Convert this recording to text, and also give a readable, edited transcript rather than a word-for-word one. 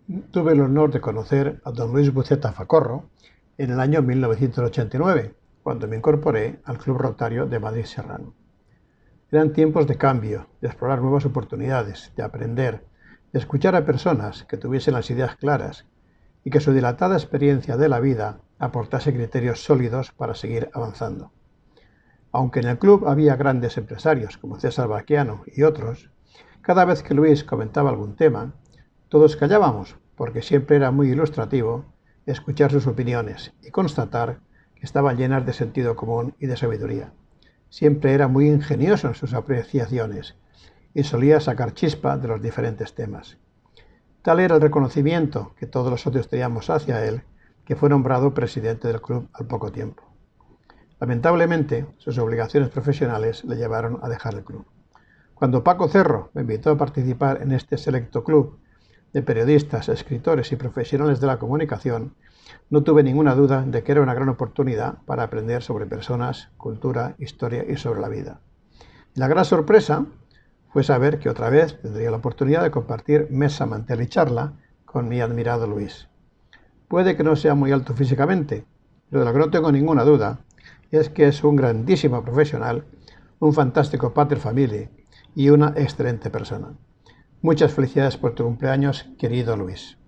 Tuve el honor de conocer a don Luis Buceta Facorro en el año 1989, cuando me incorporé al Club Rotario de Madrid Serrano. Eran tiempos de cambio, de explorar nuevas oportunidades, de aprender, de escuchar a personas que tuviesen las ideas claras y que su dilatada experiencia de la vida aportase criterios sólidos para seguir avanzando. Aunque en el club había grandes empresarios como César Baquiano y otros, cada vez que Luis comentaba algún tema, todos callábamos, porque siempre era muy ilustrativo escuchar sus opiniones y constatar que estaban llenas de sentido común y de sabiduría. Siempre era muy ingenioso en sus apreciaciones y solía sacar chispa de los diferentes temas. Tal era el reconocimiento que todos los socios teníamos hacia él, que fue nombrado presidente del club al poco tiempo. Lamentablemente, sus obligaciones profesionales le llevaron a dejar el club. Cuando Paco Cerro me invitó a participar en este selecto club de periodistas, escritores y profesionales de la comunicación, no tuve ninguna duda de que era una gran oportunidad para aprender sobre personas, cultura, historia y sobre la vida. Y la gran sorpresa fue saber que otra vez tendría la oportunidad de compartir mesa, mantel y charla con mi admirado Luis. Puede que no sea muy alto físicamente, pero de lo que no tengo ninguna duda es que es un grandísimo profesional, un fantástico pater familiae y una excelente persona. Muchas felicidades por tu cumpleaños, querido Luis.